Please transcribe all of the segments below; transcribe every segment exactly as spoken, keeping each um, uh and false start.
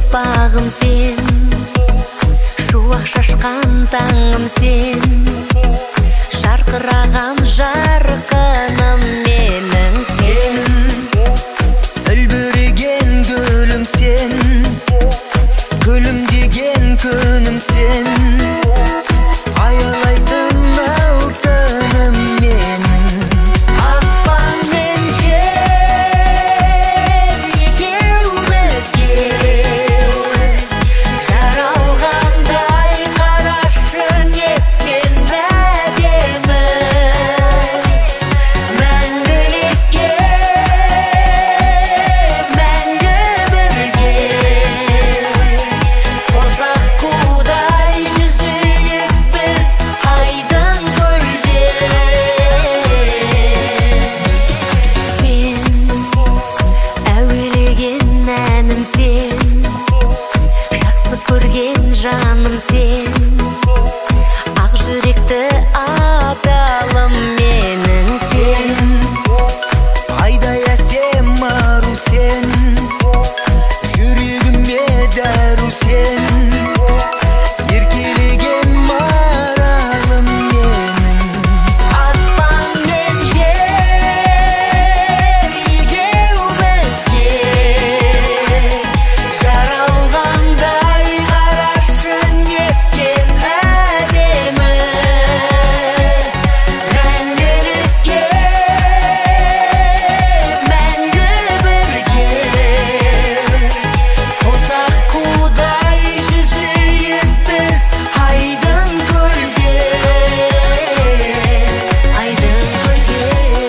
бағым сен, шуақ шашқан таңым сен, жарқыраған жарқыным менің сен, үлбіреген гүлім сен, күлімдеген күнім сен, аялайтын алтыным менің. Аспан мен жер екеумізге жаралғандай, қарашы неткен әдемі, мәңгілікке, мәңгі бірге, қос аққудай жүзейік біз айдын көлде. Сен әуелеген әнім сен, жақсы көрген жаным сен, ақ жүректі адалым менің сен, айдай әсем ару сен, жүрегіме дәру сен, еркелеген маралым менің. Аспан мен жер екеумізге жаралғандай, қарашы неткен әдемі, мәңгілікке, мәңгі бірге, қос аққудай жүзейік біз айдын көлде, айдын көлде.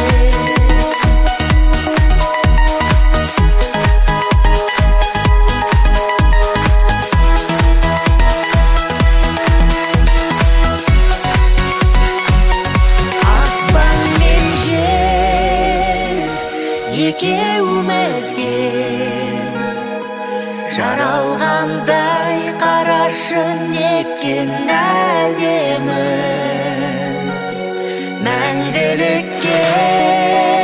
Аспан мен жер екеумізге жаралғандай, қарашы неткен әдемі, мәңгілікке,